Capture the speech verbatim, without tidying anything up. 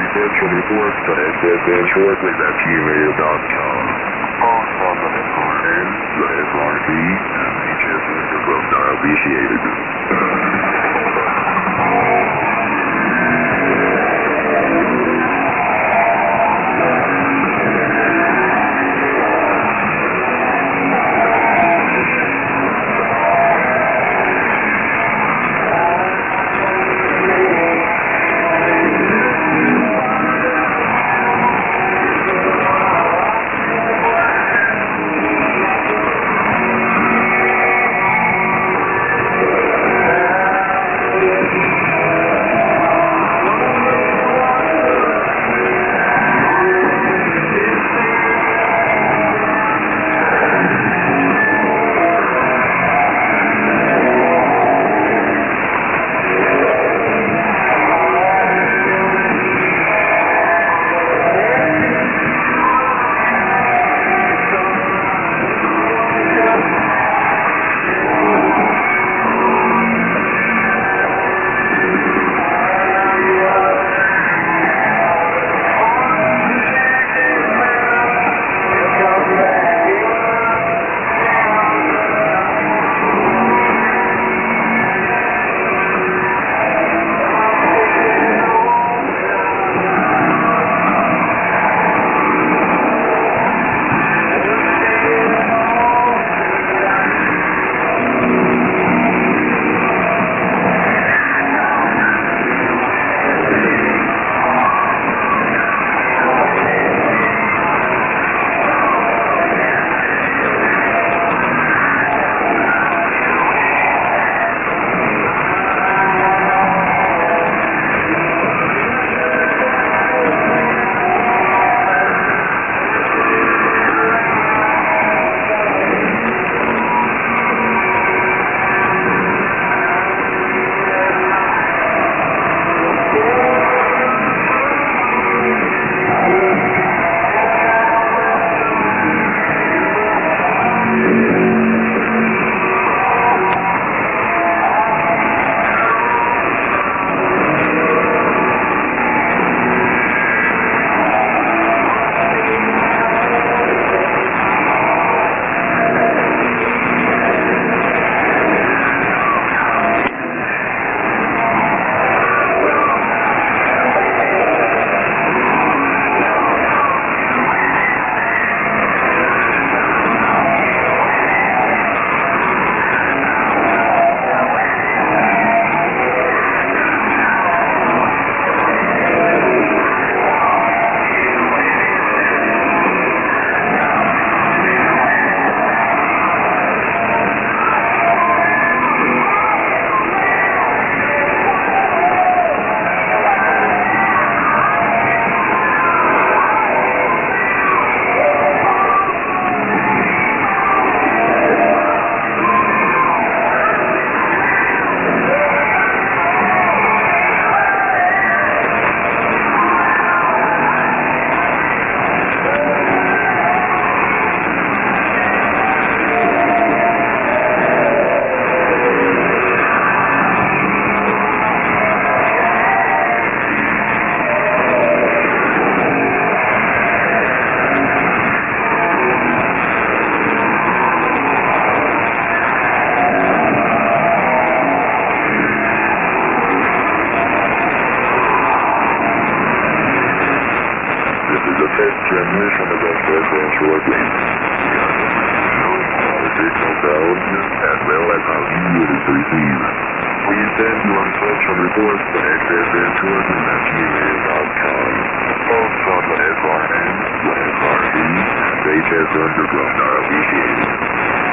Reception reports at S S N shortly at gmail dot com. Also on the S R N, the S R B, and H S Underground are appreciated. Transmission of S S N shortly. The signal sound, as well as how you it is received. Please send your reception reports to S S N shortly at gmail dot com. Folks on the S R N, the S R B, and H S Underground are appreciated.